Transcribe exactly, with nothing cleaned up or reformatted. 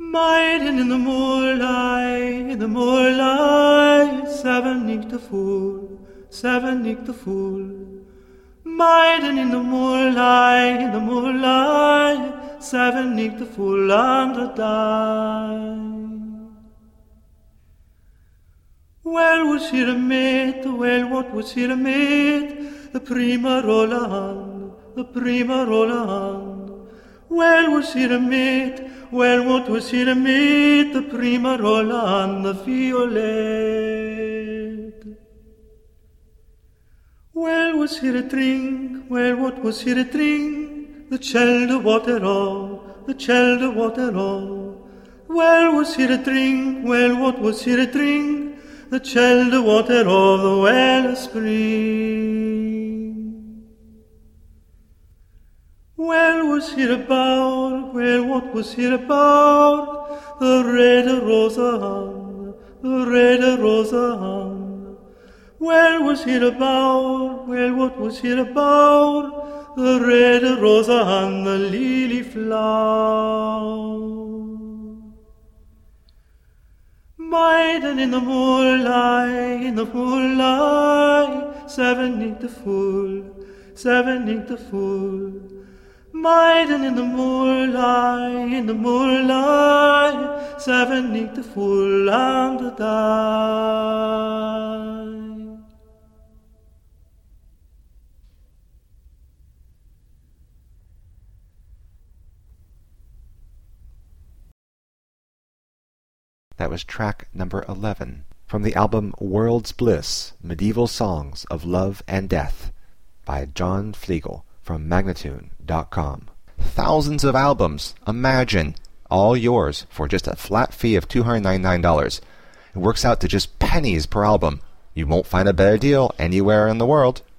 Meiden in the moonlight, in the moonlight, seven ik the fool, seven ik the fool. Meiden in the moonlight, in the moonlight, seven ik the fool under die. Well was she to meet, well what was she to meet? The prima roll the prima roll Well was she to meet, well what was she to meet? The prima roll the violet. Well was she to drink, well what was she to drink? The ciel de water, the ciel de water. Well was she to drink, well what was she to drink? The ciel de water of the well spring. Well was he about, well what was he about? The red rosa hung, the red rosa hung. Well was he about, well what was he about? The red rosa hung, the lily flower. Maiden in the moonlight, in the moonlight, seven ik the fool, seven ik the fool. Maiden in the moonlight, in the moonlight, seven ik the fool under die. That was track number eleven from the album World's Bliss, Medieval Songs of Love and Death by John Flegel from Magnatune dot com. Thousands of albums, imagine, all yours for just a flat fee of two hundred ninety-nine dollars. It works out to just pennies per album. You won't find a better deal anywhere in the world.